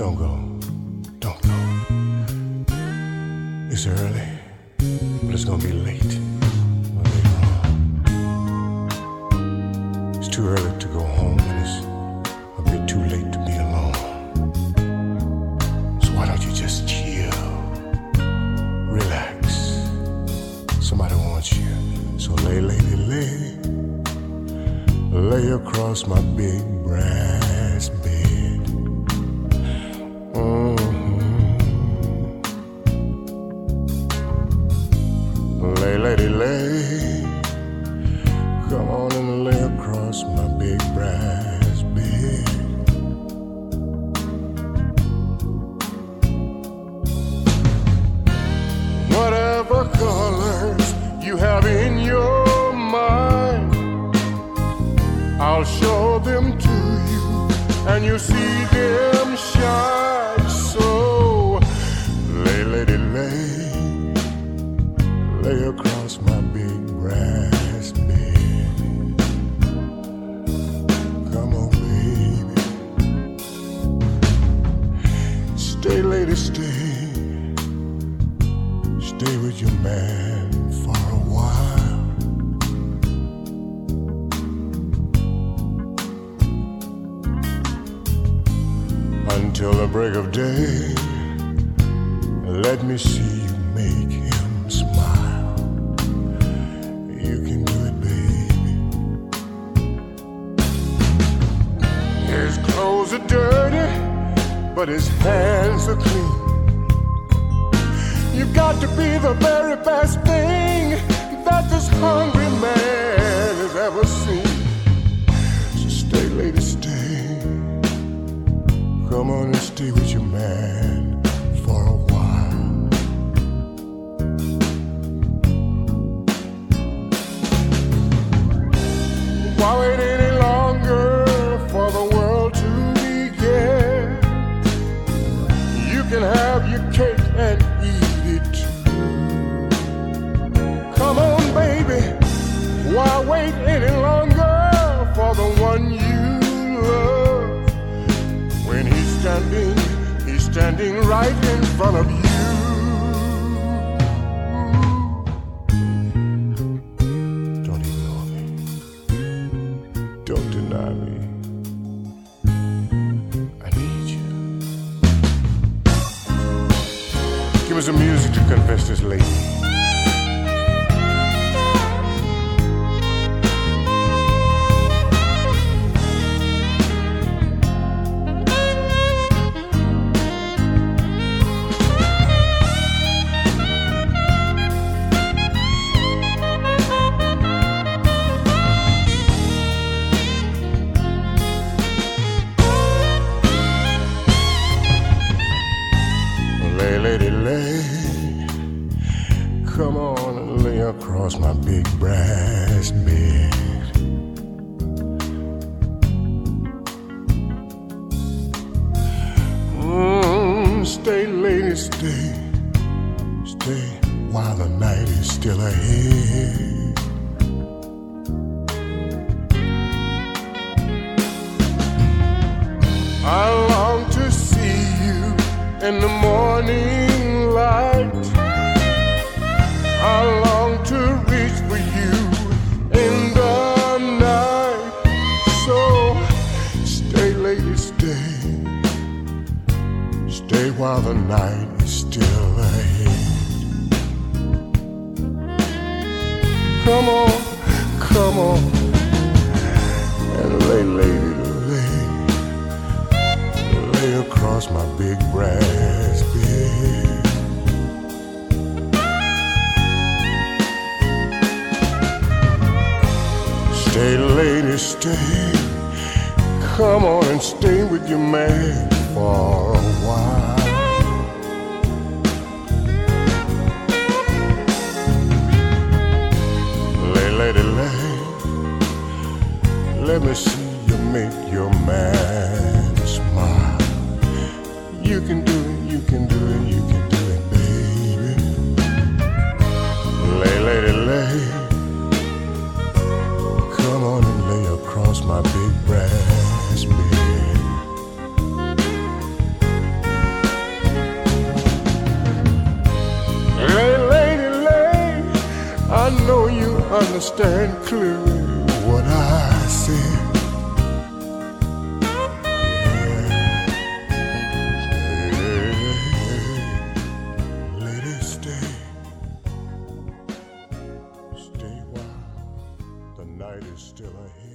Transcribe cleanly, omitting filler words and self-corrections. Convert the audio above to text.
Don't go. Don't go. It's early, but it's gonna be late. Later on. It's too early to go home, and it's a bit too late to be alone. So why don't you just chill, relax? Somebody wants you. So lay, lady, lay. Lay across my big brass bed. Lay, lady, lay. Come on and lay across my big brass bed. Whatever colors you have in your mind, I'll show them to you, and you'll see them shine. So lay, lady, lay. Lay across my big brass bed. Come on, baby. Stay, lady, stay. Stay with your man for a while. Until the break of day, let me see you make him smile. You can do it, baby. His clothes are dirty, but his hands are clean. You've got to be the very best thing that this hungry man has ever seen. So stay, lady, stay. Come on and stay with your man for a while. Why wait any longer for the world to begin? You can have your cake and eat it too. Come on, baby. Why wait any longer for the one you love? When he's standing right in front of you. Don't ignore me. Don't deny me. I need you. Give me some music to confess this lady. Lay, lady, lay. Come on and lay across my big brass bed. Stay, lady, stay. Stay while the night is still ahead. I long to see you in the morning light. I long to reach for you in the night. So stay, lady, stay. Stay while the night is still ahead. Come on, come on, and lay, lady, lay. Lay across my big brass bed. Stay, lady, stay. Come on and stay with your man for a while. Lay, lady, lay. Let me see you make your man smile. You can do it, you can do it, you can do it, baby. Lay, lady, lay. Come on and lay across my big brass bed. understand clearly what I said. Lady, stay while the night is still ahead.